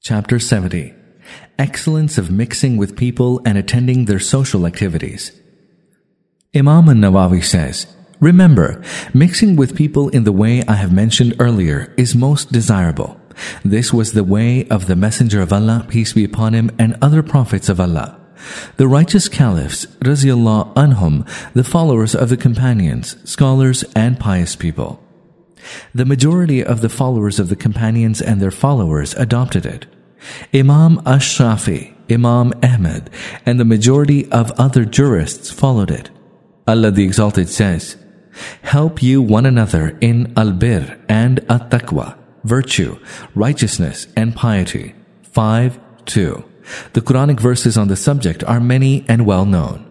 Chapter 70. Excellence of mixing with people and attending their social activities. Imam an-Nawawi says, "Remember, mixing with people in the way I have mentioned earlier is most desirable. This was the way of the Messenger of Allah, peace be upon him, and other prophets of Allah. The righteous caliphs, Raziyallahu anhum, the followers of the companions, scholars, and pious people. The majority of the followers of the companions and their followers adopted it. Imam Ash-Shafi, Imam Ahmed, and the majority of other jurists followed it. Allah the Exalted says, 'Help you one another in al-bir and at-taqwa, virtue, righteousness, and piety.' 5:2. The Quranic verses on the subject are many and well known.